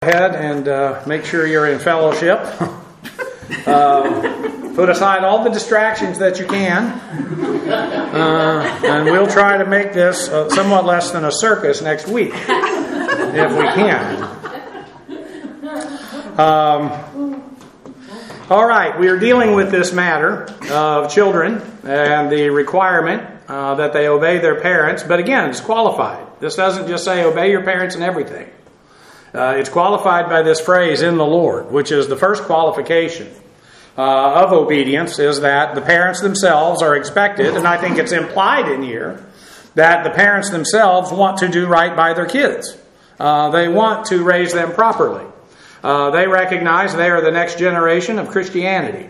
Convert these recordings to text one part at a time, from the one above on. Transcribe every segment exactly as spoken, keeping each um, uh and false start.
Ahead and uh, make sure you're in fellowship. uh, put aside all the distractions that you can, uh, and we'll try to make this uh, somewhat less than a circus next week, if we can. Um, all right, we are dealing with this matter of children and the requirement uh, that they obey their parents, but again, it's qualified. This doesn't just say obey your parents in everything. Uh, it's qualified by this phrase, in the Lord, which is the first qualification uh, of obedience, is that the parents themselves are expected, and I think it's implied in here, that the parents themselves want to do right by their kids. Uh, they want to raise them properly. Uh, they recognize they are the next generation of Christianity.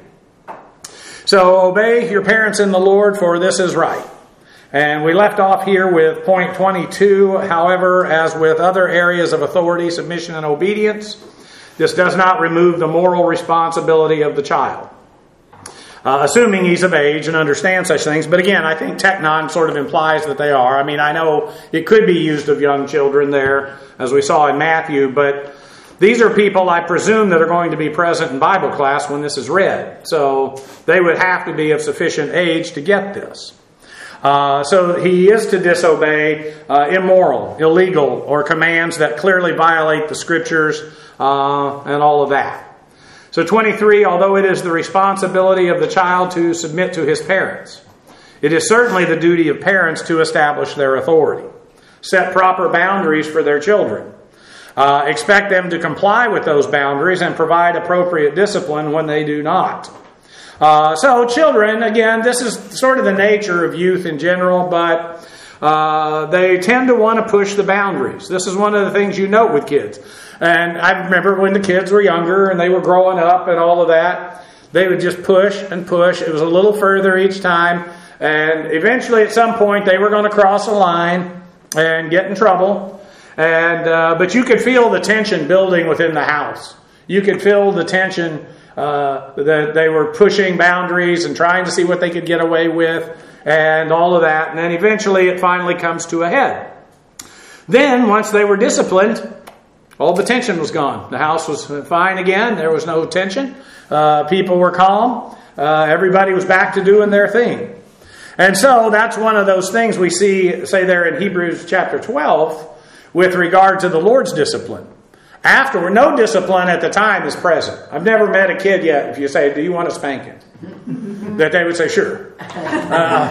So obey your parents in the Lord, for this is right. And we left off here with point twenty-two. However, as with other areas of authority, submission, and obedience, this does not remove the moral responsibility of the child. Uh, assuming he's of age and understands such things. But again, I think teknon sort of implies that they are. I mean, I know it could be used of young children there, as we saw in Matthew, but these are people, I presume, that are going to be present in Bible class when this is read. So they would have to be of sufficient age to get this. Uh, so he is to disobey uh, immoral, illegal, or commands that clearly violate the Scriptures uh, and all of that. So twenty-three, although it is the responsibility of the child to submit to his parents, it is certainly the duty of parents to establish their authority, set proper boundaries for their children, uh, expect them to comply with those boundaries, and provide appropriate discipline when they do not. Uh, so children, again, this is sort of the nature of youth in general, but uh, they tend to want to push the boundaries. This is one of the things you note with kids. And I remember when the kids were younger and they were growing up and all of that, they would just push and push. It was a little further each time. And eventually at some point they were going to cross a line and get in trouble. And uh, but you could feel the tension building within the house. You could feel the tension Uh, that they were pushing boundaries and trying to see what they could get away with and all of that. And then eventually it finally comes to a head. Then, once they were disciplined, all the tension was gone. The house was fine again. There was no tension. Uh, people were calm. Uh, everybody was back to doing their thing. And so that's one of those things we see, say there in Hebrews chapter twelve, with regard to the Lord's discipline. Afterward, no discipline at the time is present. I've never met a kid yet, if you say, do you want a spanking? That they would say, sure. Uh,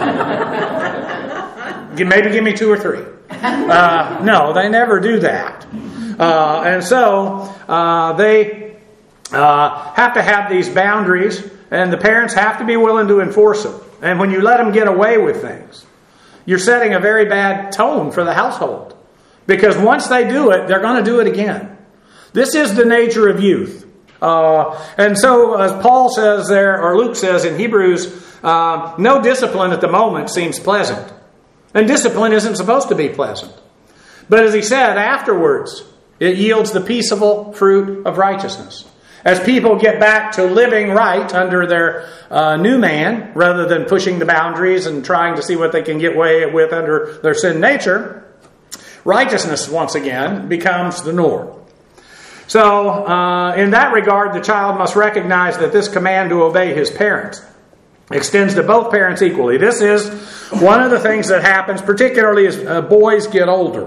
maybe give me two or three. Uh, no, they never do that. Uh, and so uh, they uh, have to have these boundaries, and the parents have to be willing to enforce them. And when you let them get away with things, you're setting a very bad tone for the household. Because once they do it, they're going to do it again. This is the nature of youth. Uh, and so, as Paul says there, or Luke says in Hebrews, uh, no discipline at the moment seems pleasant. And discipline isn't supposed to be pleasant. But as he said, afterwards, it yields the peaceable fruit of righteousness. As people get back to living right under their uh, new man, rather than pushing the boundaries and trying to see what they can get away with under their sin nature, righteousness, once again, becomes the norm. So, uh, in that regard, the child must recognize that this command to obey his parents extends to both parents equally. This is one of the things that happens, particularly as uh, boys get older.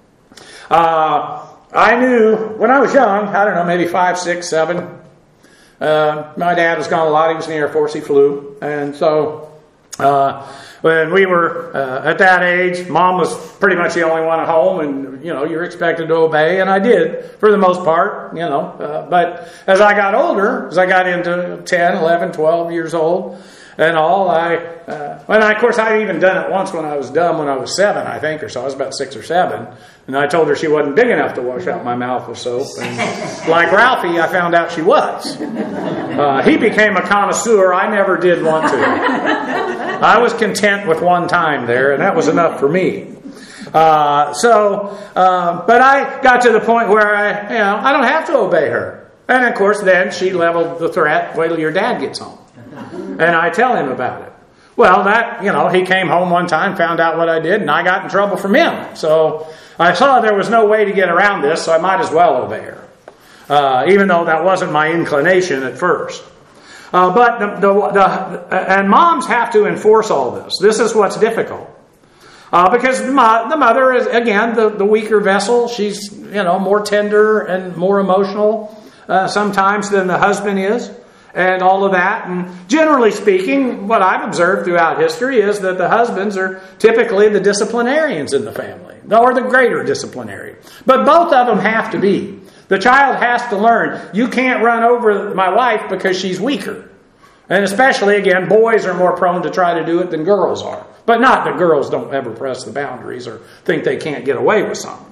Uh, I knew, when I was young, I don't know, maybe five, six, seven, uh, my dad was gone a lot. He was in the Air Force. He flew. And so, uh, when we were uh, at that age, Mom was pretty much the only one at home, and, you know, you're expected to obey, and I did, for the most part, you know. Uh, but as I got older, as I got into ten, eleven, twelve years old and all, I, uh, and I, of course, I'd even done it once when I was dumb when I was seven, I think, or so. I was about six or seven, and I told her she wasn't big enough to wash out my mouth with soap. And like Ralphie, I found out she was. Uh, he became a connoisseur. I never did want to. I was content with one time there, and that was enough for me. Uh, so, uh, but I got to the point where I, you know, I don't have to obey her. And of course, then she leveled the threat, wait till your dad gets home. And I tell him about it. Well, that, you know, he came home one time, found out what I did, and I got in trouble from him. So I saw there was no way to get around this, so I might as well obey her. uh, even though that wasn't my inclination at first. Uh, but the, the, the and moms have to enforce all this. This is what's difficult. Uh, because the, mo- the mother is, again, the, the weaker vessel. She's, you know, more tender and more emotional uh, sometimes than the husband is, and all of that. And generally speaking, what I've observed throughout history is that the husbands are typically the disciplinarians in the family, or the greater disciplinarian. But both of them have to be. The child has to learn, you can't run over my wife because she's weaker. And especially, again, boys are more prone to try to do it than girls are. But not that girls don't ever press the boundaries or think they can't get away with something.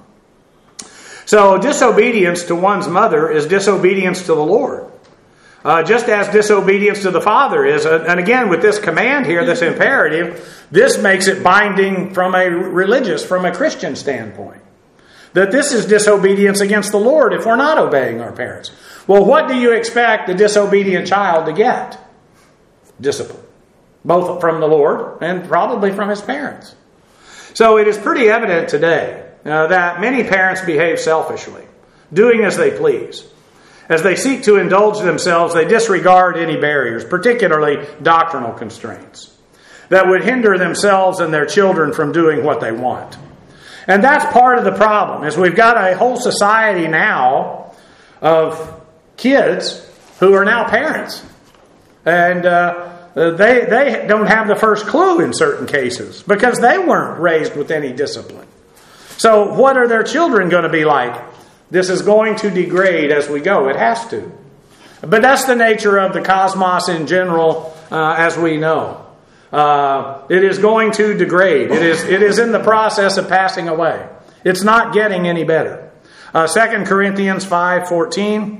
So disobedience to one's mother is disobedience to the Lord. Uh, just as disobedience to the Father is. And again, with this command here, this imperative, this makes it binding from a religious, from a Christian standpoint. That this is disobedience against the Lord if we're not obeying our parents. Well, what do you expect the disobedient child to get? Discipline. Both from the Lord and probably from his parents. So it is pretty evident today uh, that many parents behave selfishly, doing as they please. As they seek to indulge themselves, they disregard any barriers, particularly doctrinal constraints, that would hinder themselves and their children from doing what they want. And that's part of the problem, is we've got a whole society now of kids who are now parents. And uh, they, they don't have the first clue in certain cases because they weren't raised with any discipline. So what are their children going to be like? This is going to degrade as we go. It has to. But that's the nature of the cosmos in general, uh, as we know. Uh, it is going to degrade. It is, it is in the process of passing away. It's not getting any better. Uh, Second Corinthians five fourteen.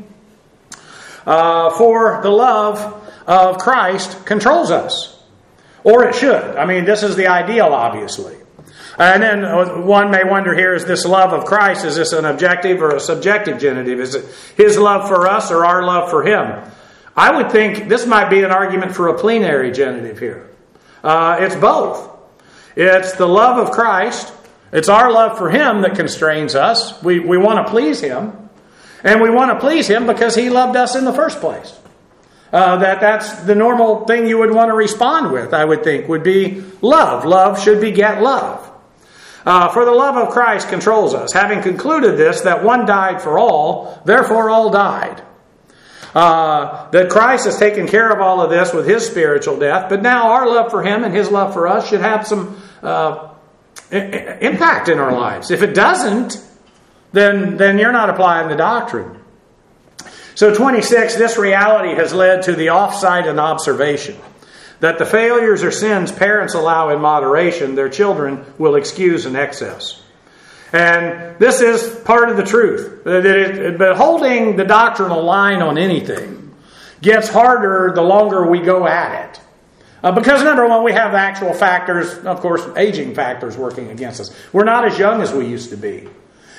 Uh, for the love of Christ controls us. Or it should. I mean, this is the ideal, obviously. And then one may wonder here, is this love of Christ, is this an objective or a subjective genitive? Is it his love for us or our love for him? I would think this might be an argument for a plenary genitive here. Uh, it's both. It's the love of Christ. It's our love for him that constrains us. We, we want to please him. And we want to please him because he loved us in the first place. Uh, that that's the normal thing you would want to respond with, I would think, would be love. Love should beget love. Uh, for the love of Christ controls us, having concluded this, that one died for all, therefore all died. Uh, that Christ has taken care of all of this with his spiritual death, but now our love for him and his love for us should have some uh, I- impact in our lives. If it doesn't, then, then you're not applying the doctrine. So twenty-six, this reality has led to the offsite and observation. That the failures or sins parents allow in moderation, their children will excuse in excess. And this is part of the truth. That it, but holding the doctrinal line on anything gets harder the longer we go at it. Uh, because number one, we have actual factors, of course, aging factors working against us. We're not as young as we used to be.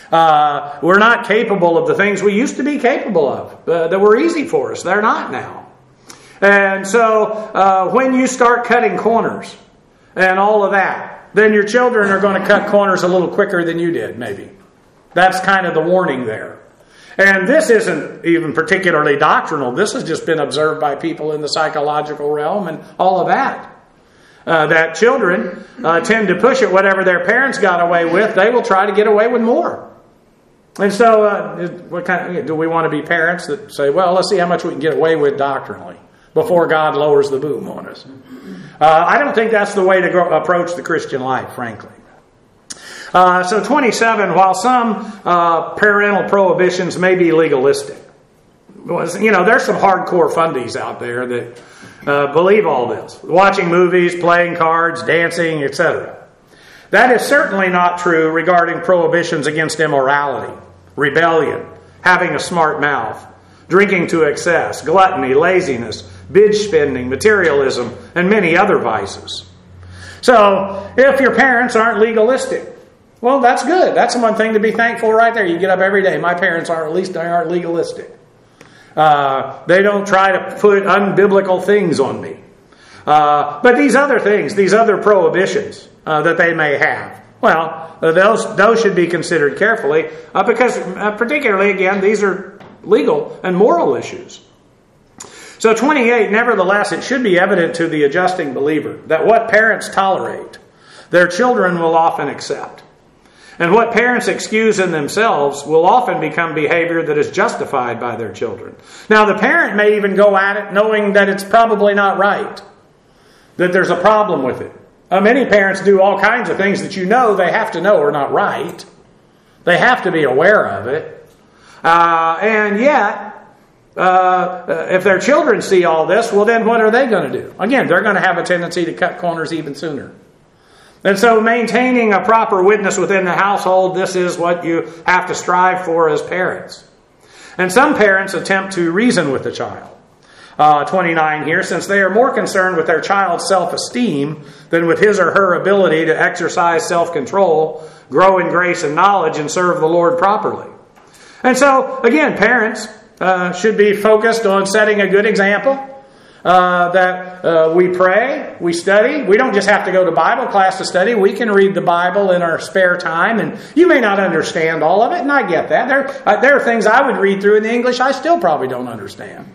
Uh, we're not capable of the things we used to be capable of uh, that were easy for us. They're not now. And so uh, when you start cutting corners and all of that, then your children are going to cut corners a little quicker than you did, maybe. That's kind of the warning there. And this isn't even particularly doctrinal. This has just been observed by people in the psychological realm and all of that. Uh, that children uh, tend to push it. Whatever their parents got away with, they will try to get away with more. And so uh, what kind of, do we want to be parents that say, well, let's see how much we can get away with doctrinally before God lowers the boom on us? Uh, I don't think that's the way to go, approach the Christian life, frankly. Uh, so twenty-seven, while some uh, parental prohibitions may be legalistic, was, you know, there's some hardcore fundies out there that uh, believe all this. Watching movies, playing cards, dancing, et cetera. That is certainly not true regarding prohibitions against immorality, rebellion, having a smart mouth, drinking to excess, gluttony, laziness, binge spending, materialism, and many other vices. So, if your parents aren't legalistic, well, that's good. That's one thing to be thankful right there. You get up every day. My parents aren't, at least they aren't legalistic. Uh, they don't try to put unbiblical things on me. Uh, but these other things, these other prohibitions uh, that they may have, well, uh, those those should be considered carefully uh, because uh, particularly, again, these are legal and moral issues. So twenty-eight, nevertheless, it should be evident to the adjusting believer that what parents tolerate, their children will often accept. And what parents excuse in themselves will often become behavior that is justified by their children. Now, the parent may even go at it knowing that it's probably not right, that there's a problem with it. Uh, many parents do all kinds of things that you know they have to know are not right. They have to be aware of it. Uh, and yet, uh, if their children see all this, well, then what are they going to do? Again, they're going to have a tendency to cut corners even sooner. And so maintaining a proper witness within the household, this is what you have to strive for as parents. And some parents attempt to reason with the child. Uh, twenty-nine here, since they are more concerned with their child's self-esteem than with his or her ability to exercise self-control, grow in grace and knowledge, and serve the Lord properly. And so, again, parents uh, should be focused on setting a good example. Uh, that uh, we pray, we study. We don't just have to go to Bible class to study. We can read the Bible in our spare time. And you may not understand all of it, and I get that. There, uh, there are things I would read through in the English I still probably don't understand.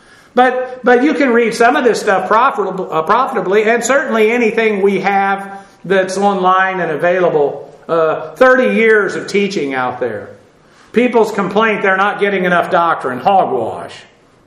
But but you can read some of this stuff profitable, uh, profitably, and certainly anything we have that's online and available. Uh, thirty years of teaching out there. People's complaint they're not getting enough doctrine. Hogwash.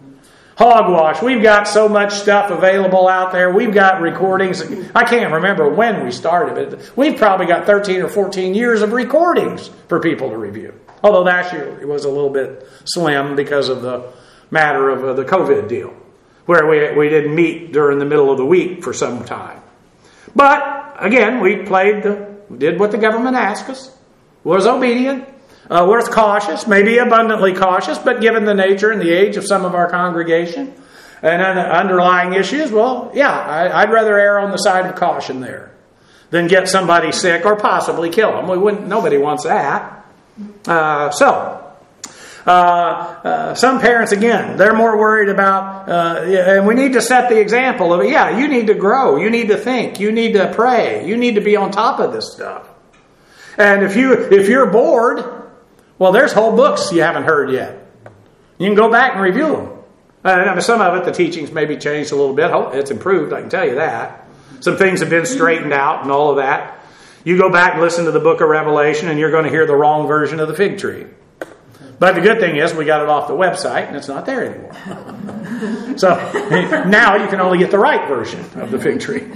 Hogwash. We've got so much stuff available out there. We've got recordings. I can't remember when we started, but we've probably got thirteen or fourteen years of recordings for people to review. Although last year it was a little bit slim because of the matter of uh, the COVID deal, where we, we didn't meet during the middle of the week for some time. But, again, we played, the, did what the government asked us, was obedient. Uh, we're cautious, maybe abundantly cautious, but given the nature and the age of some of our congregation and underlying issues, well, yeah, I, I'd rather err on the side of caution there than get somebody sick or possibly kill them. We wouldn't. Nobody wants that. Uh, so, uh, uh, some parents, again, they're more worried about, uh, and we need to set the example of, yeah, you need to grow, you need to think, you need to pray, you need to be on top of this stuff. And if you if you're bored, well, there's whole books you haven't heard yet. You can go back and review them. Uh, I mean, some of it, the teachings maybe changed a little bit. It's improved, I can tell you that. Some things have been straightened out and all of that. You go back and listen to the book of Revelation and you're going to hear the wrong version of the fig tree. But the good thing is we got it off the website and it's not there anymore. So now you can only get the right version of the fig tree.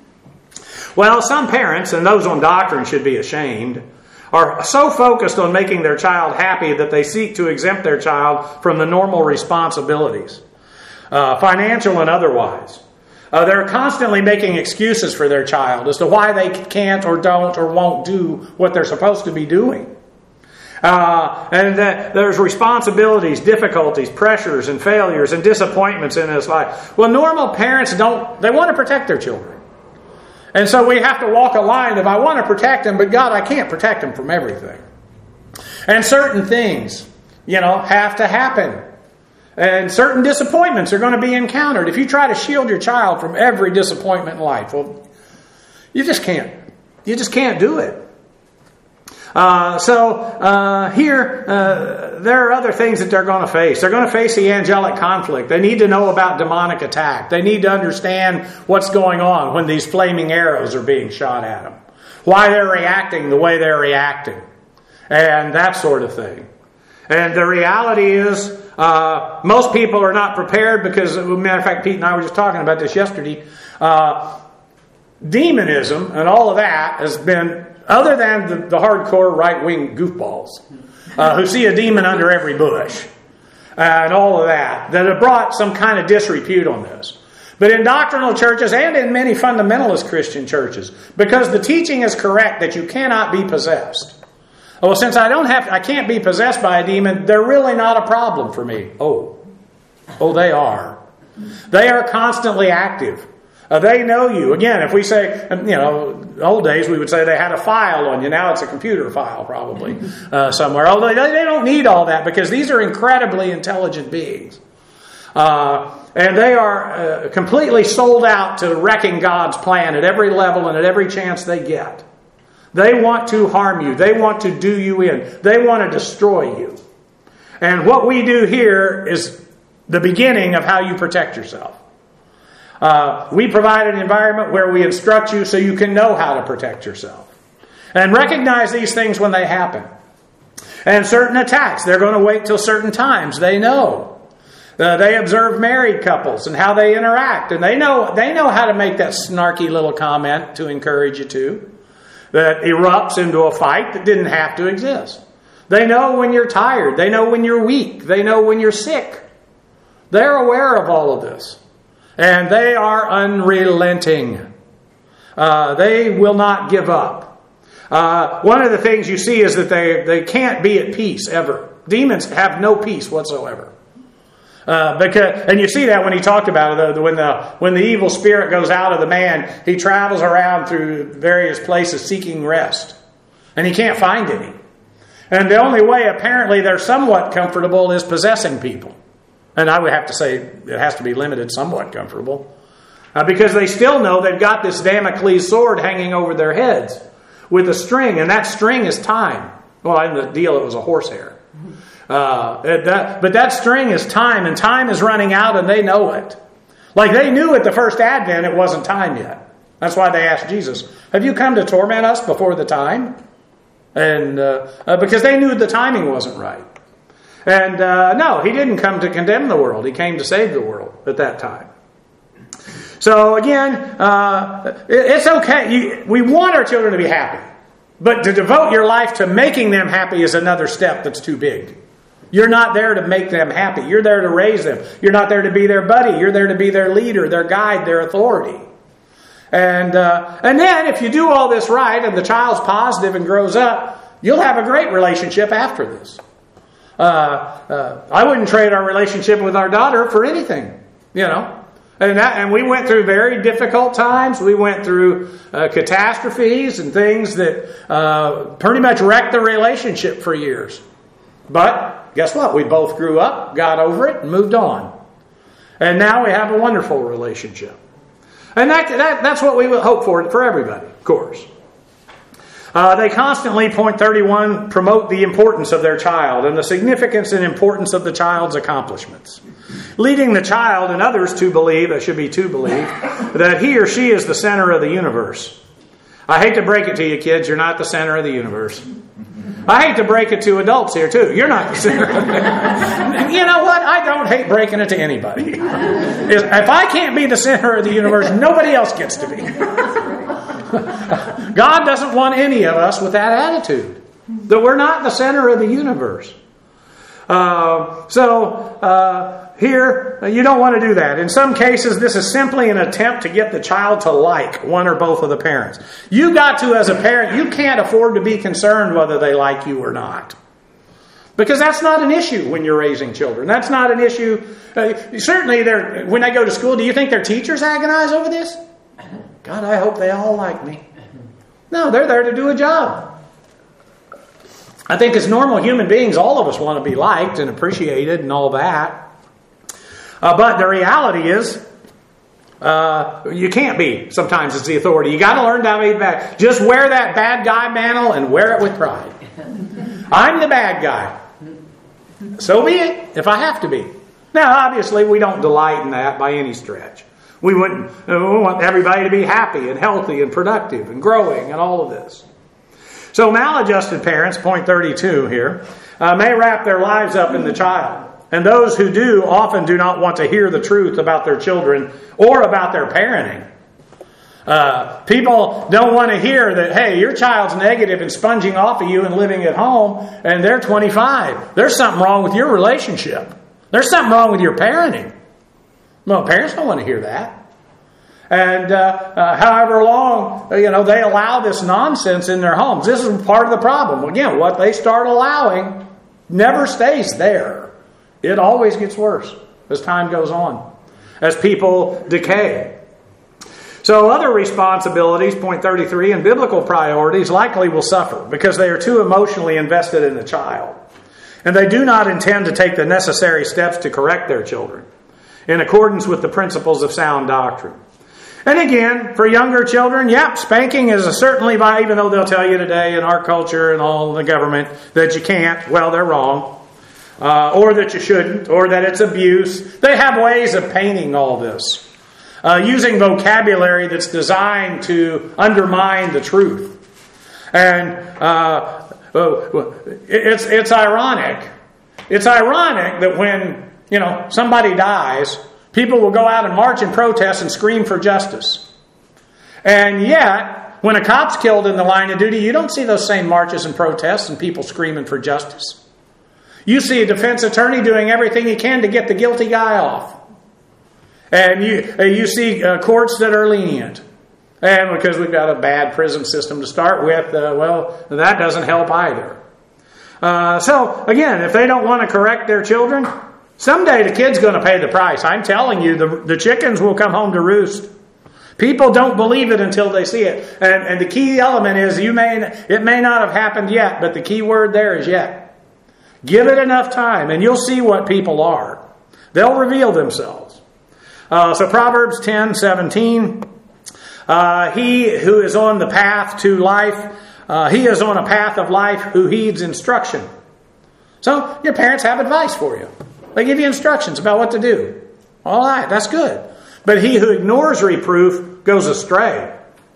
Well, some parents, and those on doctrine should be ashamed, are so focused on making their child happy that they seek to exempt their child from the normal responsibilities, uh, financial and otherwise. Uh, they're constantly making excuses for their child as to why they can't or don't or won't do what they're supposed to be doing. Uh, and that there's responsibilities, difficulties, pressures, and failures and disappointments in his life. Well, normal parents don't, they want to protect their children. And so we have to walk a line of, I want to protect them, but God, I can't protect them from everything. And certain things, you know, have to happen. And certain disappointments are going to be encountered. If you try to shield your child from every disappointment in life, well, you just can't. You just can't do it. Uh, so uh, here, uh, there are other things that they're going to face. They're going to face the angelic conflict. They need to know about demonic attack. They need to understand what's going on when these flaming arrows are being shot at them. Why they're reacting the way they're reacting. And that sort of thing. And the reality is, uh, most people are not prepared because, as a matter of fact, Pete and I were just talking about this yesterday. Uh, demonism and all of that has been, other than the, the hardcore right-wing goofballs uh, who see a demon under every bush uh, and all of that, that have brought some kind of disrepute on this. But in doctrinal churches and in many fundamentalist Christian churches, because the teaching is correct that you cannot be possessed. Well, since I don't have, I can't be possessed by a demon, they're really not a problem for me. Oh, oh, they are. They are constantly active. Uh, they know you. Again, if we say, you know, old days we would say they had a file on you. Now it's a computer file probably uh, somewhere. Although they, they don't need all that because these are incredibly intelligent beings. Uh, and they are uh, completely sold out to wrecking God's plan at every level and at every chance they get. They want to harm you. They want to do you in. They want to destroy you. And what we do here is the beginning of how you protect yourself. Uh, we provide an environment where we instruct you so you can know how to protect yourself. And recognize these things when they happen. And certain attacks, they're going to wait till certain times. They know. Uh, they observe married couples and how they interact. And they know, they know how to make that snarky little comment to encourage you to. That erupts into a fight that didn't have to exist. They know when you're tired. They know when you're weak. They know when you're sick. They're aware of all of this. And they are unrelenting. Uh, they will not give up. Uh, one of the things you see is that they, they can't be at peace ever. Demons have no peace whatsoever. Uh, because, and you see that when he talked about it, when the when the evil spirit goes out of the man, he travels around through various places seeking rest. And he can't find any. And the only way apparently they're somewhat comfortable is possessing people. And I would have to say it has to be limited somewhat comfortable. Uh, because they still know they've got this Damocles sword hanging over their heads with a string. And that string is time. Well, in the deal it was a horsehair. Uh, that, but that string is time, and time is running out, and they know it. Like they knew at the first advent it wasn't time yet. That's why they asked Jesus, have you come to torment us before the time? And uh, uh, because they knew the timing wasn't right. And uh, no, he didn't come to condemn the world. He came to save the world at that time. So again, uh, it, it's okay. You, we want our children to be happy. But to devote your life to making them happy is another step that's too big. You're not there to make them happy. You're there to raise them. You're not there to be their buddy. You're there to be their leader, their guide, their authority. And uh, and then if you do all this right and the child's positive and grows up, you'll have a great relationship after this. Uh, uh, I wouldn't trade our relationship with our daughter for anything, you know. And that, and we went through very difficult times. We went through uh, catastrophes and things that uh, pretty much wrecked the relationship for years. But guess what? We both grew up, got over it, and moved on. And now we have a wonderful relationship. And that, that that's what we would hope for for everybody, of course. Uh, they constantly, point thirty-one, promote the importance of their child and the significance and importance of the child's accomplishments. Leading the child and others to believe, that should be to believe, that he or she is the center of the universe. I hate to break it to you kids, you're not the center of the universe. I hate to break it to adults here too. You're not the center of the universe. You know what? I don't hate breaking it to anybody. If I can't be the center of the universe, nobody else gets to be. God doesn't want any of us with that attitude. That we're not the center of the universe. Uh, so, uh, here, you don't want to do that. In some cases, this is simply an attempt to get the child to like one or both of the parents. You got to, as a parent, you can't afford to be concerned whether they like you or not. Because that's not an issue when you're raising children. That's not an issue. Uh, certainly, they're, when they go to school, do you think their teachers agonize over this? God, I hope they all like me. No, they're there to do a job. I think as normal human beings, all of us want to be liked and appreciated and all that. Uh, but the reality is, uh, you can't be. Sometimes it's the authority. You got to learn to be bad. Just wear that bad guy mantle and wear it with pride. I'm the bad guy. So be it, if I have to be. Now, obviously, we don't delight in that by any stretch. We wouldn't. We want everybody to be happy and healthy and productive and growing and all of this. So maladjusted parents, point thirty-two here, uh, may wrap their lives up in the child. And those who do often do not want to hear the truth about their children or about their parenting. Uh, people don't want to hear that, hey, your child's negative and sponging off of you and living at home, and they're twenty-five. There's something wrong with your relationship. There's something wrong with your parenting. Well, parents don't want to hear that. And uh, uh, however long, you know, they allow this nonsense in their homes. This is part of the problem. Again, what they start allowing never stays there. It always gets worse as time goes on, as people decay. So other responsibilities, point thirty-three, and biblical priorities likely will suffer because they are too emotionally invested in the child. And they do not intend to take the necessary steps to correct their children in accordance with the principles of sound doctrine. And again, for younger children, yep, spanking is a certainly, by, even though they'll tell you today in our culture and all the government that you can't, well, they're wrong. uh, or that you shouldn't, or that it's abuse. They have ways of painting all this, uh, using vocabulary that's designed to undermine the truth. And uh, it's it's ironic. It's ironic that when, you know, somebody dies, people will go out and march and protest and scream for justice. And yet, when a cop's killed in the line of duty, you don't see those same marches and protests and people screaming for justice. You see a defense attorney doing everything he can to get the guilty guy off. And you, you see uh, courts that are lenient. And because we've got a bad prison system to start with, uh, well, that doesn't help either. Uh, so, again, if they don't want to correct their children, someday the kid's going to pay the price. I'm telling you, the, the chickens will come home to roost. People don't believe it until they see it. And, and the key element is, you may it may not have happened yet, but the key word there is yet. Give it enough time, and you'll see what people are. They'll reveal themselves. Uh, so Proverbs ten seventeen, uh, he who is on the path to life, uh, he is on a path of life who heeds instruction. So your parents have advice for you. They give you instructions about what to do. All right, that's good. But he who ignores reproof goes astray.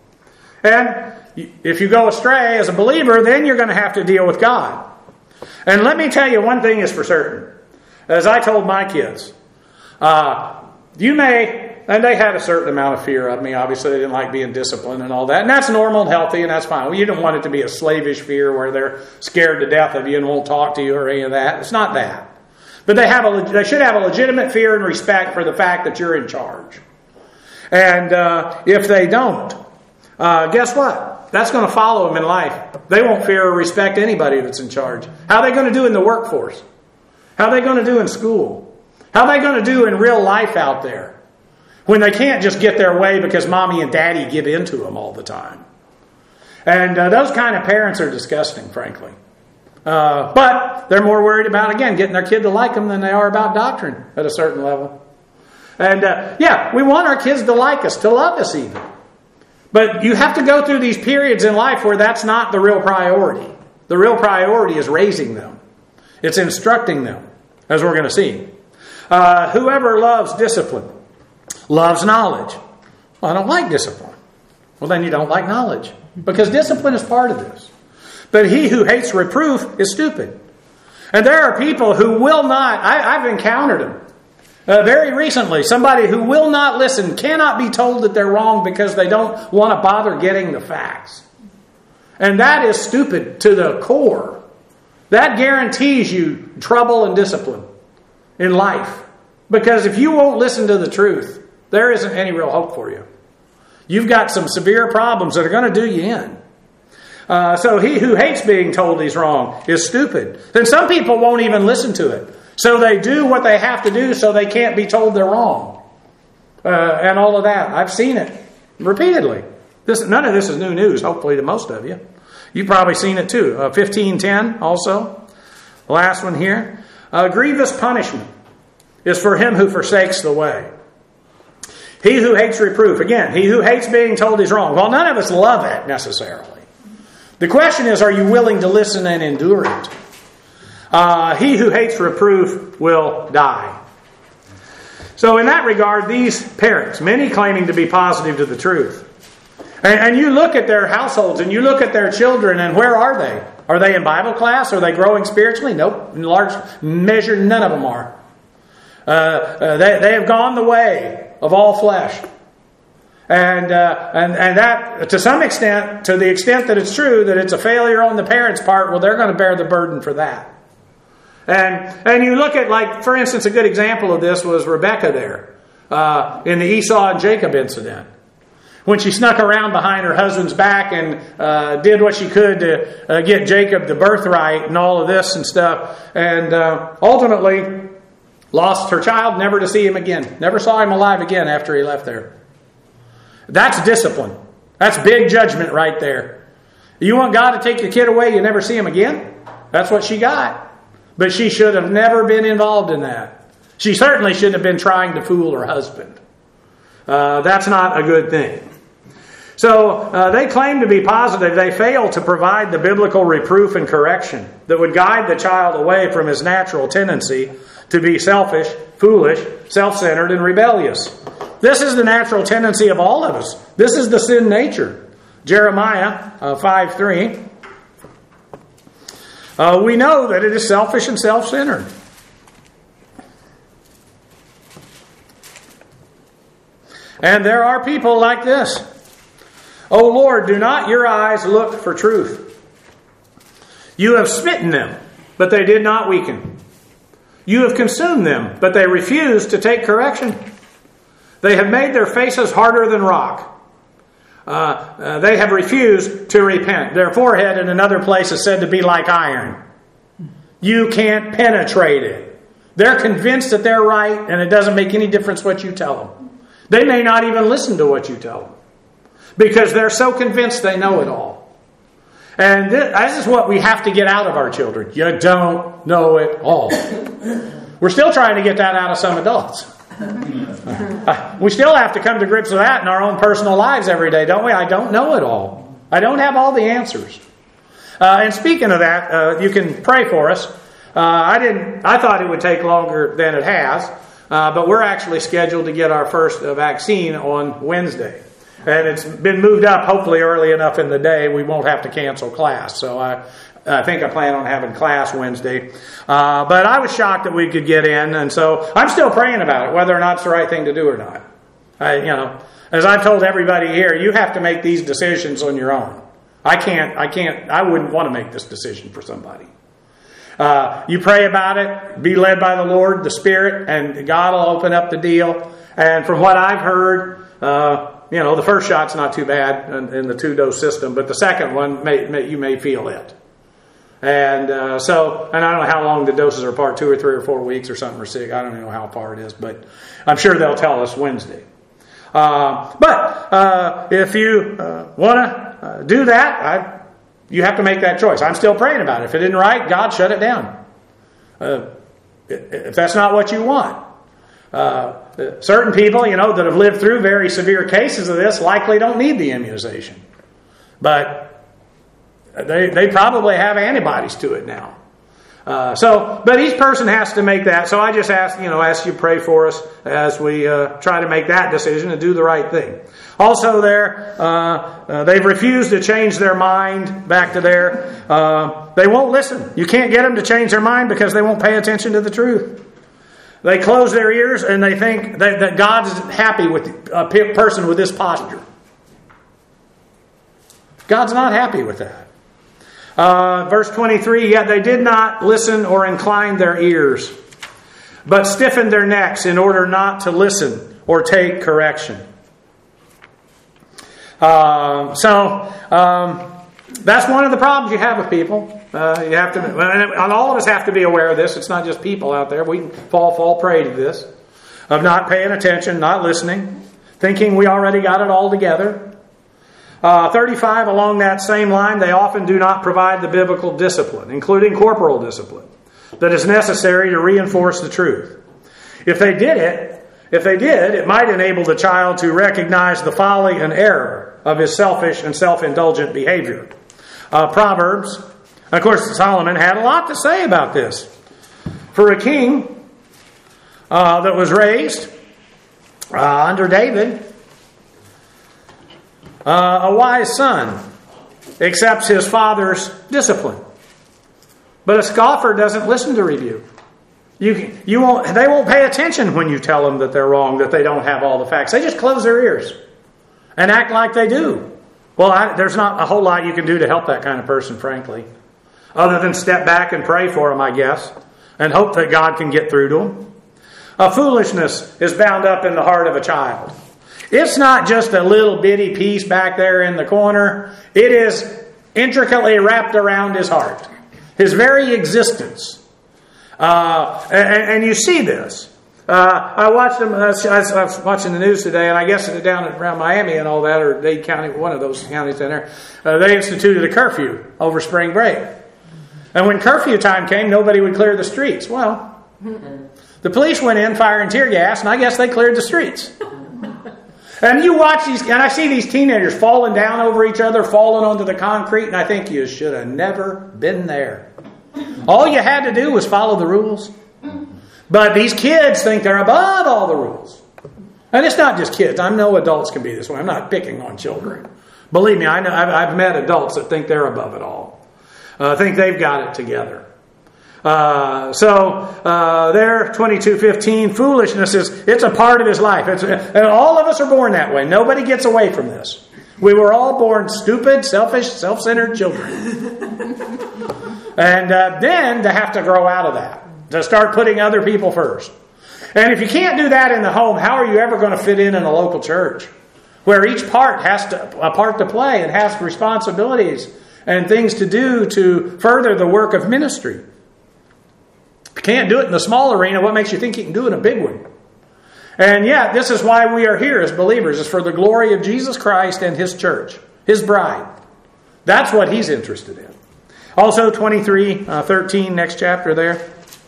And if you go astray as a believer, then you're going to have to deal with God. And let me tell you, one thing is for certain. As I told my kids, uh, you may, and they had a certain amount of fear of me. Obviously, they didn't like being disciplined and all that. And that's normal and healthy, and that's fine. Well, you don't want it to be a slavish fear where they're scared to death of you and won't talk to you or any of that. It's not that. But they have a, they should have a legitimate fear and respect for the fact that you're in charge. And uh, if they don't, uh, guess what? That's going to follow them in life. They won't fear or respect anybody that's in charge. How are they going to do in the workforce? How are they going to do in school? How are they going to do in real life out there when they can't just get their way because mommy and daddy give in to them all the time? And uh, those kind of parents are disgusting, frankly. Uh, but they're more worried about, again, getting their kid to like them than they are about doctrine at a certain level. And uh, yeah, we want our kids to like us, to love us even. But you have to go through these periods in life where that's not the real priority. The real priority is raising them. It's instructing them, as we're going to see. Uh, whoever loves discipline loves knowledge. Well, I don't like discipline. Well, then you don't like knowledge. Because discipline is part of this. But he who hates reproof is stupid. And there are people who will not, I, I've encountered them. Uh, very recently, somebody who will not listen, cannot be told that they're wrong because they don't want to bother getting the facts. And that is stupid to the core. That guarantees you trouble and discipline in life. Because if you won't listen to the truth, there isn't any real hope for you. You've got some severe problems that are going to do you in. Uh, so he who hates being told he's wrong is stupid. Then some people won't even listen to it. So they do what they have to do so they can't be told they're wrong. Uh, and all of that. I've seen it repeatedly. This, none of this is new news, hopefully, to most of you. You've probably seen it too. Uh, fifteen ten also. The last one here. Uh, grievous punishment is for him who forsakes the way. He who hates reproof. Again, he who hates being told he's wrong. Well, none of us love it necessarily. The question is, are you willing to listen and endure it? Uh, he who hates reproof will die. So in that regard, these parents, many claiming to be positive to the truth, and, and you look at their households and you look at their children, and where are they? Are they in Bible class? Are they growing spiritually? Nope. In large measure, none of them are. Uh, uh, they, they have gone the way of all flesh. And, uh, and and that, to some extent, to the extent that it's true that it's a failure on the parents' part, well, they're going to bear the burden for that. And and you look at, like, for instance, a good example of this was Rebecca there uh, in the Esau and Jacob incident. When she snuck around behind her husband's back and uh, did what she could to uh, get Jacob the birthright and all of this and stuff. And uh, ultimately lost her child, never to see him again. Never saw him alive again after he left there. That's discipline. That's big judgment right there. You want God to take your kid away, you never see him again? That's what she got. But she should have never been involved in that. She certainly shouldn't have been trying to fool her husband. Uh, that's not a good thing. So uh, they claim to be positive. They fail to provide the biblical reproof and correction that would guide the child away from his natural tendency to be selfish, foolish, self-centered, and rebellious. This is the natural tendency of all of us. This is the sin nature. Jeremiah uh, five three. Uh, we know that it is selfish and self-centered. And there are people like this. O Lord, do not your eyes look for truth? You have smitten them, but they did not weaken. You have consumed them, but they refused to take correction. They have made their faces harder than rock. Uh, uh, they have refused to repent. Their forehead in another place is said to be like iron. You can't penetrate it. They're convinced that they're right, and it doesn't make any difference what you tell them. They may not even listen to what you tell them, because they're so convinced they know it all. And this, this is what we have to get out of our children. You don't know it all. We're still trying to get that out of some adults. We still have to come to grips with that in our own personal lives every day, don't we? I don't know it all. I don't have all the answers. Uh, and speaking of that, uh, you can pray for us. Uh, I didn't. I thought it would take longer than it has, uh, but we're actually scheduled to get our first uh, vaccine on Wednesday. And it's been moved up, hopefully early enough in the day we won't have to cancel class. So I, I think I plan on having class Wednesday. Uh, but I was shocked that we could get in, and so I'm still praying about it, whether or not it's the right thing to do or not. I, you know, as I've told everybody here, you have to make these decisions on your own. I can't, I can't, I wouldn't want to make this decision for somebody. Uh, you pray about it, be led by the Lord, the Spirit, and God will open up the deal. And from what I've heard, uh, you know, the first shot's not too bad in, in the two-dose system, but the second one, may, may, you may feel it. And uh, so, and I don't know how long the doses are apart, two or three or four weeks or something, or six. I don't even know how far it is, but I'm sure they'll tell us Wednesday. Uh, but uh, if you uh, want to uh, do that, I, you have to make that choice. I'm still praying about it. If it isn't right, God, shut it down. Uh, if that's not what you want. Uh, certain people, you know, that have lived through very severe cases of this likely don't need the immunization. But they they probably have antibodies to it now. Uh, so, but each person has to make that. So I just ask, you know, ask you pray for us as we uh, try to make that decision and do the right thing. Also there, uh, uh, they've refused to change their mind back to there. Uh, they won't listen. You can't get them to change their mind because they won't pay attention to the truth. They close their ears and they think that, that God is happy with a person with this posture. God's not happy with that. Uh, verse twenty-three, yet they did not listen or incline their ears, but stiffened their necks in order not to listen or take correction. Uh, so, um, that's one of the problems you have with people. Uh, you have to, and all of us have to be aware of this. It's not just people out there. We fall, fall prey to this, of not paying attention, not listening, thinking we already got it all together. Uh, thirty-five, along that same line, they often do not provide the biblical discipline, including corporal discipline, that is necessary to reinforce the truth. If they did it, if they did, it might enable the child to recognize the folly and error of his selfish and self-indulgent behavior. Uh, Proverbs, of course, Solomon had a lot to say about this. For a king uh, that was raised uh, under David, Uh, a wise son accepts his father's discipline, but a scoffer doesn't listen to rebuke. You, you won't. They won't pay attention when you tell them that they're wrong, that they don't have all the facts. They just close their ears and act like they do. Well, I, there's not a whole lot you can do to help that kind of person, frankly, other than step back and pray for them, I guess, and hope that God can get through to them. A foolishness is bound up in the heart of a child. It's not just a little bitty piece back there in the corner. It is intricately wrapped around his heart, his very existence. Uh, and, and you see this. Uh, I watched them. I was watching the news today, and I guess down around Miami and all that, or Dade County, one of those counties in there, uh, they instituted a curfew over spring break. And when curfew time came, nobody would clear the streets. Well, the police went in firing tear gas, and I guess they cleared the streets. And you watch these, and I see these teenagers falling down over each other, falling onto the concrete, and I think you should have never been there. All you had to do was follow the rules. But these kids think they're above all the rules. And it's not just kids. I know adults can be this way. I'm not picking on children. Believe me, I know, I've, I've met adults that think they're above it all. Uh, think they've got it together. Uh, so uh, there, twenty-two fifteen, foolishness is, it's a part of his life. It's, and all of us are born that way. Nobody gets away from this. We were all born stupid, selfish, self-centered children. And uh, then to have to grow out of that. To start putting other people first. And if you can't do that in the home, how are you ever going to fit in in a local church? Where each part has to, a part to play and has responsibilities and things to do to further the work of ministry. If you can't do it in the small arena, what makes you think you can do it in a big one? And yet, this is why we are here as believers. It's for the glory of Jesus Christ and His church, His bride. That's what He's interested in. Also, twenty-three thirteen, next chapter there.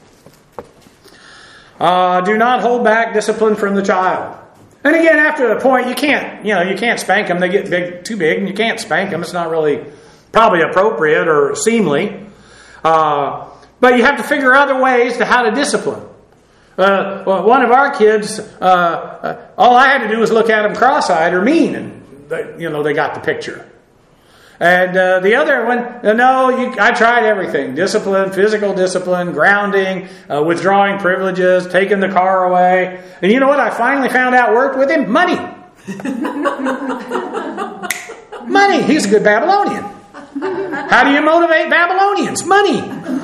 Uh, do not hold back discipline from the child. And again, after the point, you can't, you know, you can't spank them. They get big, too big, and you can't spank them. It's not really probably appropriate or seemly. Uh, but you have to figure other ways to how to discipline. Uh, well, one of our kids, uh, uh, all I had to do was look at them cross-eyed or mean, and they, you know, they got the picture. And uh, the other one, uh, no, you, I tried everything. Discipline, physical discipline, grounding, uh, withdrawing privileges, taking the car away. And you know what I finally found out worked with him? Money. Money. He's a good Babylonian. How do you motivate Babylonians? Money.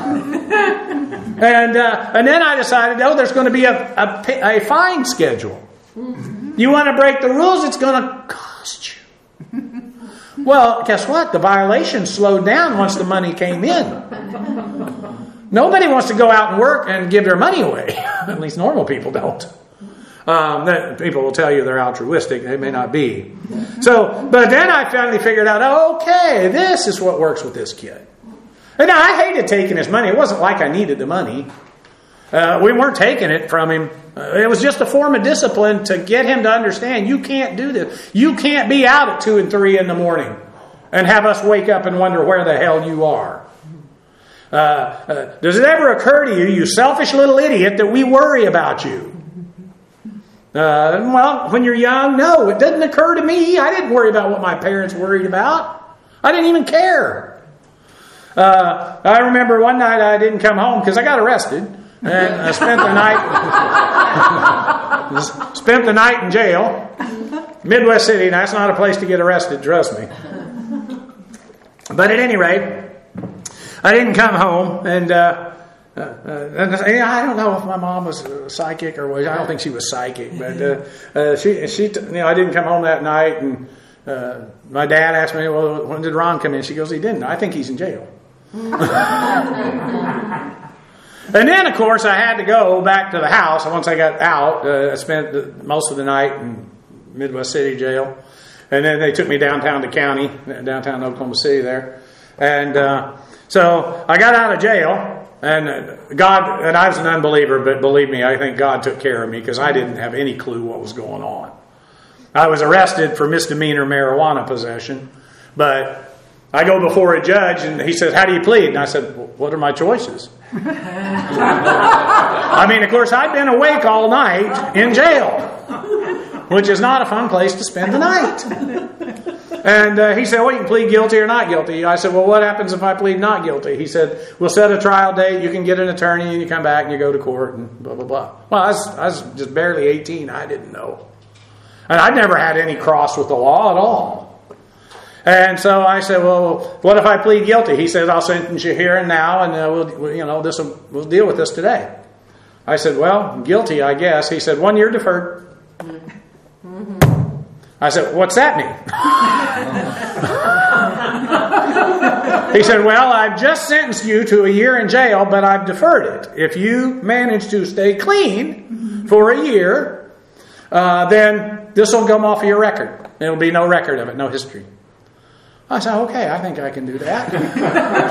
And uh, and then I decided, oh, there's going to be a, a, a fine schedule. You want to break the rules, it's going to cost you. Well, guess what? The violation slowed down once the money came in. Nobody wants to go out and work and give their money away. At least normal people don't. Um, that, people will tell you they're altruistic. They may not be. So, but then I finally figured out, oh, okay, this is what works with this kid. And I hated taking his money. It wasn't like I needed the money. Uh, we weren't taking it from him. Uh, it was just a form of discipline to get him to understand you can't do this. You can't be out at two and three in the morning and have us wake up and wonder where the hell you are. Uh, uh, does it ever occur to you, you selfish little idiot, that we worry about you? Uh, well, when you're young, no, it doesn't occur to me. I didn't worry about what my parents worried about. I didn't even care. Uh, I remember one night I didn't come home because I got arrested. And I spent the night spent the night in jail. Midwest City, and that's not a place to get arrested, trust me. But at any rate, I didn't come home, and, uh, uh, and I don't know if my mom was psychic or was. I don't think she was psychic, but uh, uh, she she you know I didn't come home that night, and uh, my dad asked me, well, when did Ron come in? She goes, he didn't. I think he's in jail. And then, of course, I had to go back to the house. Once I got out, uh, I spent the, most of the night in Midwest City jail. And then they took me downtown to county, downtown Oklahoma City there. And uh, so I got out of jail. And God, and I was an unbeliever, but believe me, I think God took care of me because I didn't have any clue what was going on. I was arrested for misdemeanor marijuana possession. But I go before a judge and he says, how do you plead? And I said, well, what are my choices? I mean, of course, I'd been awake all night in jail, which is not a fun place to spend the night. And uh, he said, well, you can plead guilty or not guilty. I said, well, what happens if I plead not guilty? He said, we'll set a trial date. You can get an attorney and you come back and you go to court and blah, blah, blah. Well, I was, I was just barely eighteen. I didn't know. And I'd never had any cross with the law at all. And so I said, well, what if I plead guilty? He said, I'll sentence you here and now, and uh, we'll, you know, this will, we'll deal with this today. I said, well, guilty, I guess. He said, one year deferred. Mm-hmm. I said, what's that mean? He said, well, I've just sentenced you to a year in jail, but I've deferred it. If you manage to stay clean for a year, uh, then this will come off of your record. There will be no record of it, no history. I said, okay, I think I can do that.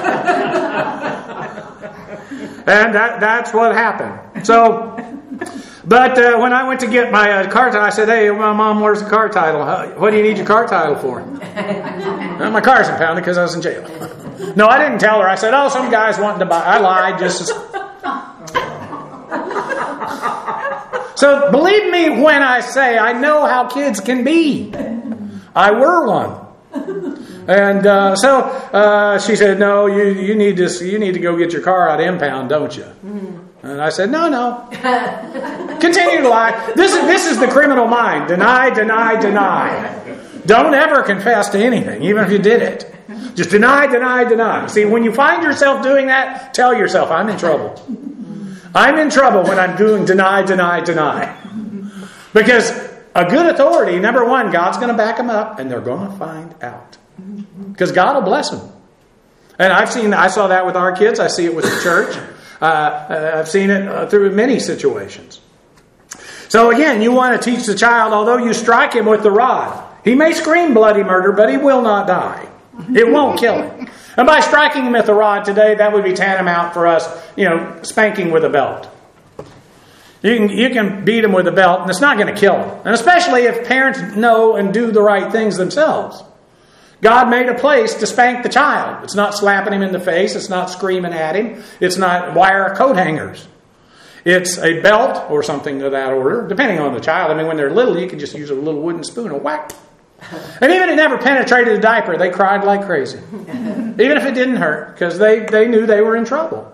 And that, that's what happened. So, But uh, when I went to get my uh, car title, I said, hey, my mom, where's the car title? Uh, what do you need your car title for? Well, my car's impounded because I was in jail. No, I didn't tell her. I said, oh, some guy's wanting to buy. I lied just as... So believe me when I say I know how kids can be. I were one. And uh, so uh, she said, no, you, you need to you need to go get your car out of impound, don't you? And I said, no, no. Continue to lie. This is, this is the criminal mind. Deny, deny, deny. Don't ever confess to anything, even if you did it. Just deny, deny, deny. See, when you find yourself doing that, tell yourself, I'm in trouble. I'm in trouble when I'm doing deny, deny, deny. Because a good authority, number one, God's going to back them up, and they're going to find out. Because God will bless them. And I've seen, I saw that with our kids. I see it with the church. Uh, I've seen it uh, through many situations. So again, you want to teach the child, although you strike him with the rod, he may scream bloody murder, but he will not die. It won't kill him. And by striking him with the rod today, that would be tantamount for us, you know, spanking with a belt. You can, you can beat him with a belt, and it's not going to kill him. And especially if parents know and do the right things themselves. God made a place to spank the child. It's not slapping him in the face. It's not screaming at him. It's not wire coat hangers. It's a belt or something of that order, depending on the child. I mean, when they're little, you can just use a little wooden spoon and whack. And even if it never penetrated the diaper, they cried like crazy. Even if it didn't hurt, because they, they knew they were in trouble.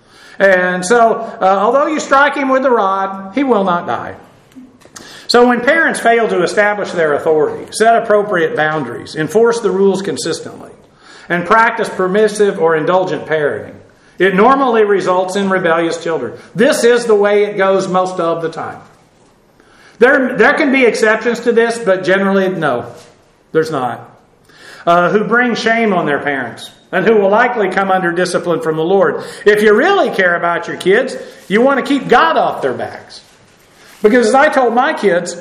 And so, uh, although you strike him with the rod, he will not die. So when parents fail to establish their authority, set appropriate boundaries, enforce the rules consistently, and practice permissive or indulgent parenting, it normally results in rebellious children. This is the way it goes most of the time. There, there can be exceptions to this, but generally, no, there's not. Uh, who bring shame on their parents, and who will likely come under discipline from the Lord. If you really care about your kids, you want to keep God off their backs. Because as I told my kids,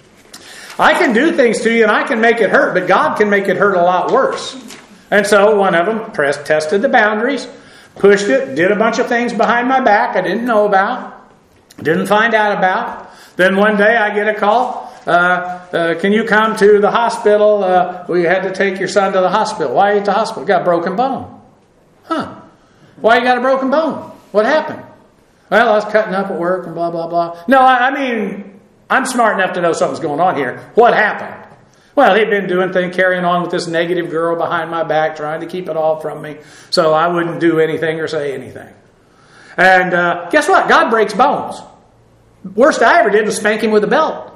I can do things to you and I can make it hurt, but God can make it hurt a lot worse. And so one of them pressed, tested the boundaries, pushed it, did a bunch of things behind my back I didn't know about, didn't find out about. Then one day I get a call, uh, uh, can you come to the hospital? Uh, we had to take your son to the hospital. Why are you at the hospital? Got a broken bone. Huh. Why you got a broken bone? What happened? Well, I was cutting up at work and blah, blah, blah. No, I, I mean, I'm smart enough to know something's going on here. What happened? Well, he'd been doing things, carrying on with this negative girl behind my back, trying to keep it all from me, so I wouldn't do anything or say anything. And uh, guess what? God breaks bones. Worst I ever did was spank him with a belt.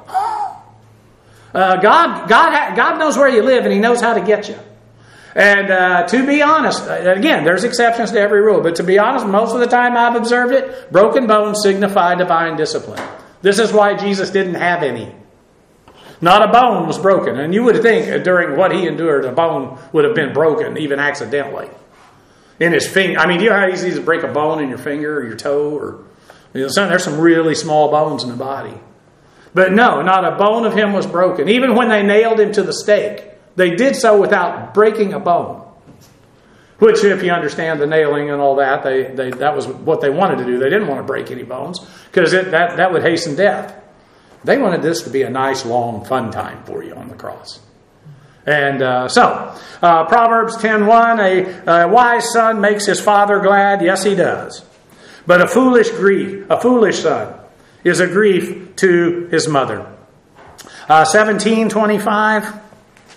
Uh, God, God, God knows where you live, and He knows how to get you. And uh, to be honest, again, there's exceptions to every rule, but to be honest, most of the time I've observed it, broken bones signify divine discipline. This is why Jesus didn't have any. Not a bone was broken. And you would think during what He endured, a bone would have been broken, even accidentally. In his finger. I mean, do you know how easy it is to break a bone in your finger or your toe? Or you know, there's some really small bones in the body. But no, not a bone of Him was broken. Even when they nailed Him to the stake, they did so without breaking a bone. Which, if you understand the nailing and all that, they, they that was what they wanted to do. They didn't want to break any bones, because that, that would hasten death. They wanted this to be a nice, long, fun time for you on the cross. And uh, so, uh, Proverbs ten one, a, a wise son makes his father glad. Yes, he does. But a foolish grief, a foolish son is a grief to his mother. Uh, seventeen twenty-five.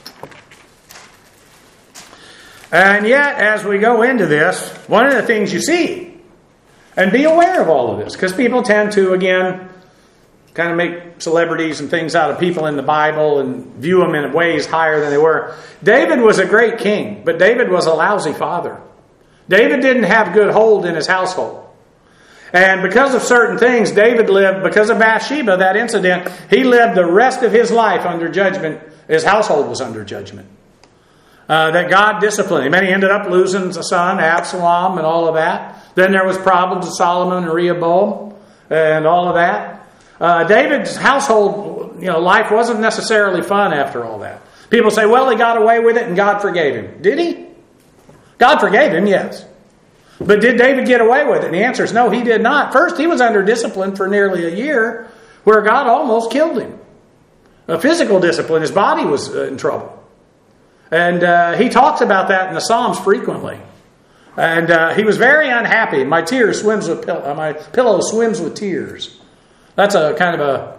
And yet, as we go into this, one of the things you see, and be aware of all of this, because people tend to, again, kind of make celebrities and things out of people in the Bible and view them in ways higher than they were. David was a great king, but David was a lousy father. David didn't have good hold in his household. And because of certain things, David lived, because of Bathsheba, that incident, he lived the rest of his life under judgment. His household was under judgment. Uh, that God disciplined him. And he ended up losing a son, Absalom, and all of that. Then there was problems with Solomon and Rehoboam and all of that. Uh, David's household, you know, life wasn't necessarily fun after all that. People say, well, he got away with it and God forgave him. Did he? God forgave him, yes. But did David get away with it? And the answer is no, he did not. First, he was under discipline for nearly a year. where God almost killed him. A physical discipline, his body was in trouble. And uh, he talks about that in the Psalms frequently. And uh, he was very unhappy. My tears swims with pill- uh, my pillow swims with tears. That's a kind of a,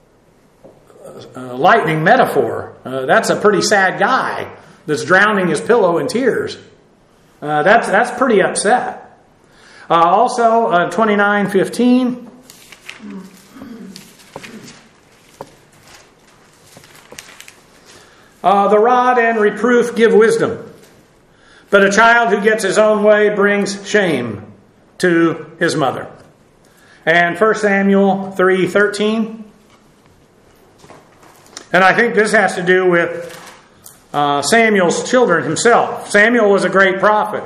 a lightning metaphor. Uh, that's a pretty sad guy that's drowning his pillow in tears. Uh, that's that's pretty upset. Uh, also, uh, twenty-nine fifteen. Uh, the rod and reproof give wisdom, but a child who gets his own way brings shame to his mother. And First Samuel three thirteen. And I think this has to do with uh, Samuel's children himself. Samuel was a great prophet,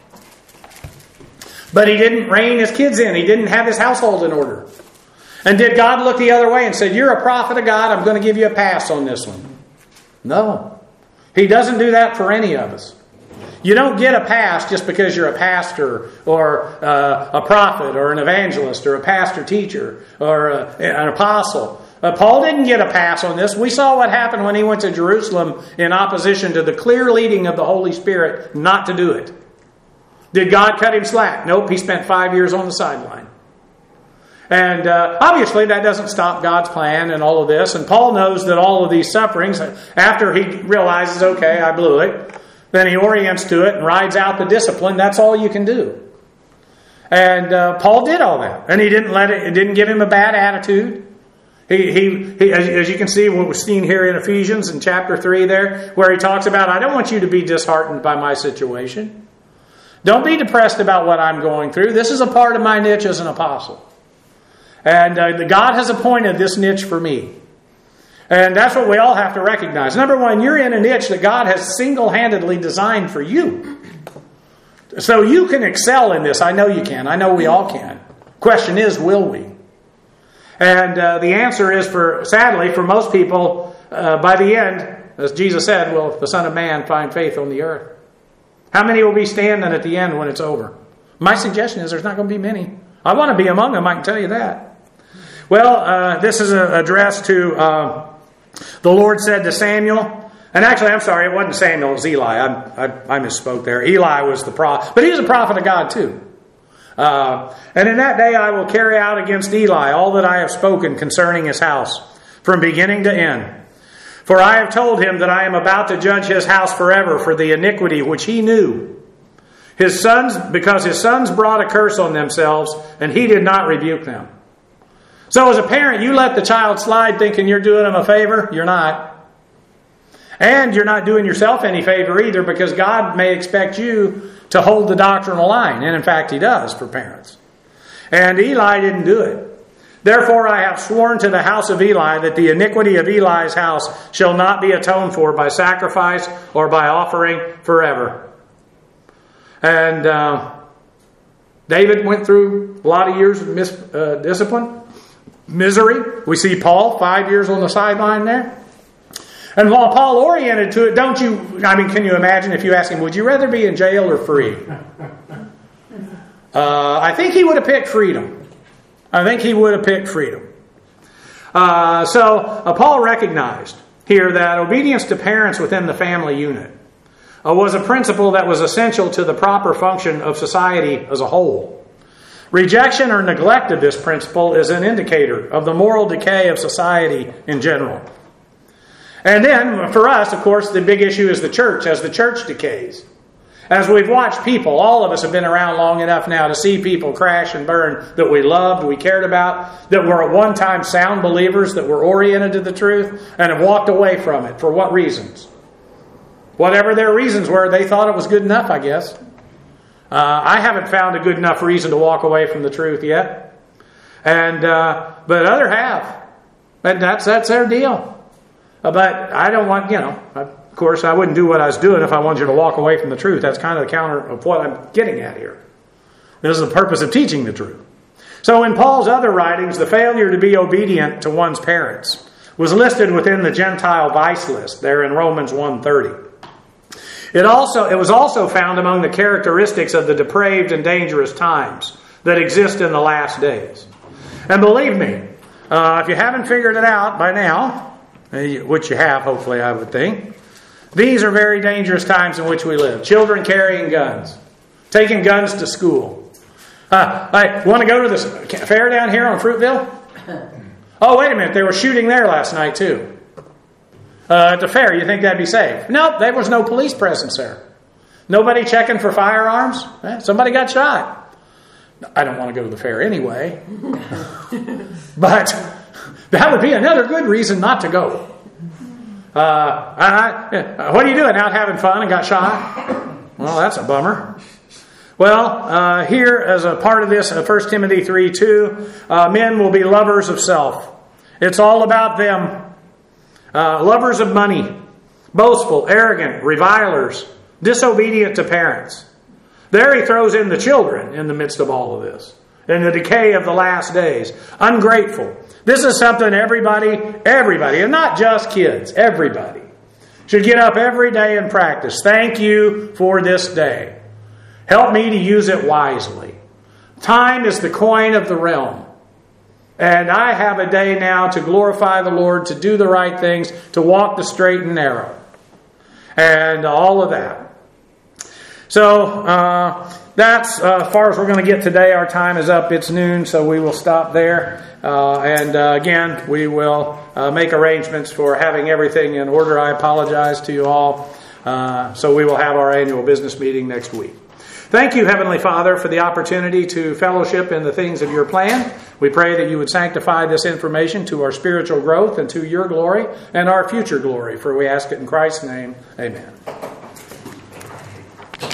but he didn't rein his kids in. He didn't have his household in order. And did God look the other way and said, "You're a prophet of God, I'm going to give you a pass on this one"? No. He doesn't do that for any of us. You don't get a pass just because you're a pastor or uh, a prophet or an evangelist or a pastor teacher or a, an apostle. Uh, Paul didn't get a pass on this. We saw what happened when he went to Jerusalem in opposition to the clear leading of the Holy Spirit not to do it. Did God cut him slack? Nope, he spent five years on the sideline. And uh, obviously that doesn't stop God's plan and all of this. And Paul knows that all of these sufferings, after he realizes, okay, I blew it, then he orients to it and rides out the discipline. That's all you can do. And uh, Paul did all that. And he didn't let it, it didn't give him a bad attitude. He, he, he as, as you can see, what was seen here in Ephesians in chapter three there, where he talks about, I don't want you to be disheartened by my situation. Don't be depressed about what I'm going through. This is a part of my niche as an apostle. And uh, God has appointed this niche for me. And that's what we all have to recognize. Number one, you're in a niche that God has single-handedly designed for you. So you can excel in this. I know you can. I know we all can. Question is, will we? And uh, the answer is, for sadly, for most people, uh, by the end, as Jesus said, will the Son of Man find faith on the earth? How many will be standing at the end when it's over? My suggestion is there's not going to be many. I want to be among them, I can tell you that. Well, uh, this is addressed to, uh, the Lord said to Samuel, and actually, I'm sorry, it wasn't Samuel, it was Eli. I, I, I misspoke there. Eli was the prophet, but he was a prophet of God too. Uh, and in that day I will carry out against Eli all that I have spoken concerning his house, from beginning to end. For I have told him that I am about to judge his house forever for the iniquity which he knew. His sons, because his sons brought a curse on themselves, and he did not rebuke them. So as a parent, you let the child slide thinking you're doing them a favor. You're not. And you're not doing yourself any favor either, because God may expect you to hold the doctrinal line. And in fact, he does for parents. And Eli didn't do it. Therefore I have sworn to the house of Eli that the iniquity of Eli's house shall not be atoned for by sacrifice or by offering forever. And uh, David went through a lot of years of mis- uh, discipline. Misery. We see Paul, five years on the sideline there. And while Paul oriented to it, don't you, I mean, can you imagine if you ask him, would you rather be in jail or free? Uh, I think he would have picked freedom. I think he would have picked freedom. Uh, so uh, Paul recognized here that obedience to parents within the family unit uh, was a principle that was essential to the proper function of society as a whole. Rejection or neglect of this principle is an indicator of the moral decay of society in general. And then, for us, of course, the big issue is the church, as the church decays. As we've watched people, all of us have been around long enough now to see people crash and burn that we loved, we cared about, that were at one time sound believers, that were oriented to the truth, and have walked away from it. For what reasons? Whatever their reasons were, they thought it was good enough, I guess. Uh, I haven't found a good enough reason to walk away from the truth yet. And uh, but others have. And that's, that's their deal. Uh, but I don't want, you know, of course, I wouldn't do what I was doing if I wanted you to walk away from the truth. That's kind of the counter of what I'm getting at here. This is the purpose of teaching the truth. So in Paul's other writings, the failure to be obedient to one's parents was listed within the Gentile vice list there in Romans one thirty. It also it was also found among the characteristics of the depraved and dangerous times that exist in the last days. And believe me, uh, if you haven't figured it out by now, which you have, hopefully, I would think, these are very dangerous times in which we live. Children carrying guns, taking guns to school. Uh, I want to go to this fair down here on Fruitville? Oh, wait a minute. They were shooting there last night, too. Uh, at the fair, you think that'd be safe? Nope, there was no police presence there. Nobody checking for firearms. Eh, somebody got shot. I don't want to go to the fair anyway. But that would be another good reason not to go. Uh, I, what are you doing? Out having fun and got shot? Well, that's a bummer. Well, uh, here as a part of this, uh, First Timothy three two, uh, men will be lovers of self. It's all about them. Uh, lovers of money, boastful, arrogant, revilers, disobedient to parents. There he throws in the children in the midst of all of this. In the decay of the last days. Ungrateful. This is something everybody, everybody, and not just kids, everybody, should get up every day and practice. Thank you for this day. Help me to use it wisely. Time is the coin of the realm. And I have a day now to glorify the Lord, to do the right things, to walk the straight and narrow. And all of that. So, uh, that's uh, as far as we're going to get today. Our time is up. It's noon, so we will stop there. Uh, and uh, again, we will uh, make arrangements for having everything in order. I apologize to you all. Uh, so we will have our annual business meeting next week. Thank you, Heavenly Father, for the opportunity to fellowship in the things of your plan. We pray that you would sanctify this information to our spiritual growth and to your glory and our future glory. For we ask it in Christ's name. Amen.